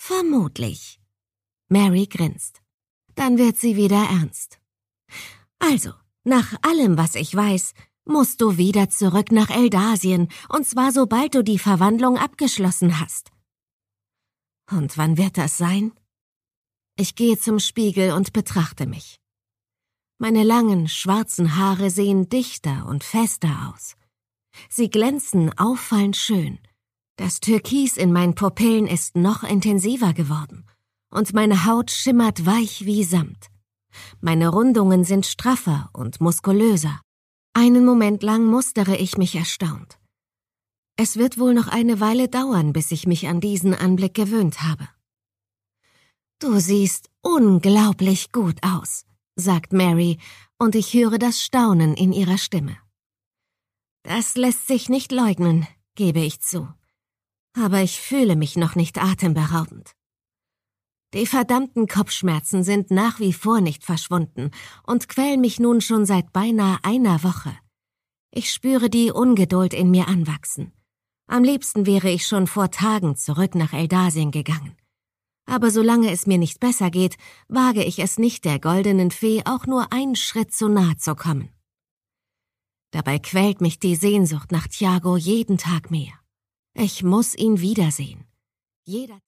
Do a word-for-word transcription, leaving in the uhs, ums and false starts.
Vermutlich. Mary grinst. Dann wird sie wieder ernst. Also, nach allem, was ich weiß, musst du wieder zurück nach Eldasien, und zwar sobald du die Verwandlung abgeschlossen hast. Und wann wird das sein? Ich gehe zum Spiegel und betrachte mich. Meine langen, schwarzen Haare sehen dichter und fester aus. Sie glänzen auffallend schön. Das Türkis in meinen Pupillen ist noch intensiver geworden und meine Haut schimmert weich wie Samt. Meine Rundungen sind straffer und muskulöser. Einen Moment lang mustere ich mich erstaunt. Es wird wohl noch eine Weile dauern, bis ich mich an diesen Anblick gewöhnt habe. »Du siehst unglaublich gut aus«, sagt Mary, und ich höre das Staunen in ihrer Stimme. Das lässt sich nicht leugnen, gebe ich zu. Aber ich fühle mich noch nicht atemberaubend. Die verdammten Kopfschmerzen sind nach wie vor nicht verschwunden und quälen mich nun schon seit beinahe einer Woche. Ich spüre die Ungeduld in mir anwachsen. Am liebsten wäre ich schon vor Tagen zurück nach Eldasien gegangen. Aber solange es mir nicht besser geht, wage ich es nicht, der goldenen Fee auch nur einen Schritt zu nahe zu kommen. Dabei quält mich die Sehnsucht nach Thiago jeden Tag mehr. Ich muss ihn wiedersehen. Jeder